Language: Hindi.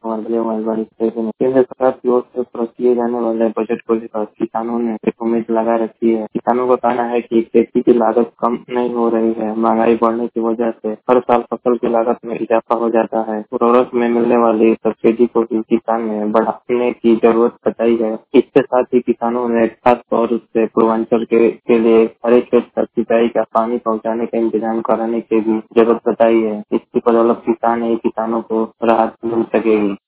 कुमार बलिया केंद्र सरकार की ओर से पेश किए जाने वाले बजट को लेकर किसानों ने एक उम्मीद लगा रखी है। किसानों का कहना है कि खेती की लागत कम नहीं हो रही है। महंगाई बढ़ने की वजह से हर साल फसल की लागत में इजाफा हो जाता है। उर्वरक में मिलने वाली सब्सिडी को भी किसान ने बढ़ाने की जरूरत बताई है। इसके साथ ही किसानों ने खास तौर से पूर्वांचल के लिए हरे खेत तक सिंचाई का पानी पहुंचाने का इंतजाम कराने की भी जरूरत बताई है। इसकी बदौलत किसानों को राहत मिल सकेगी।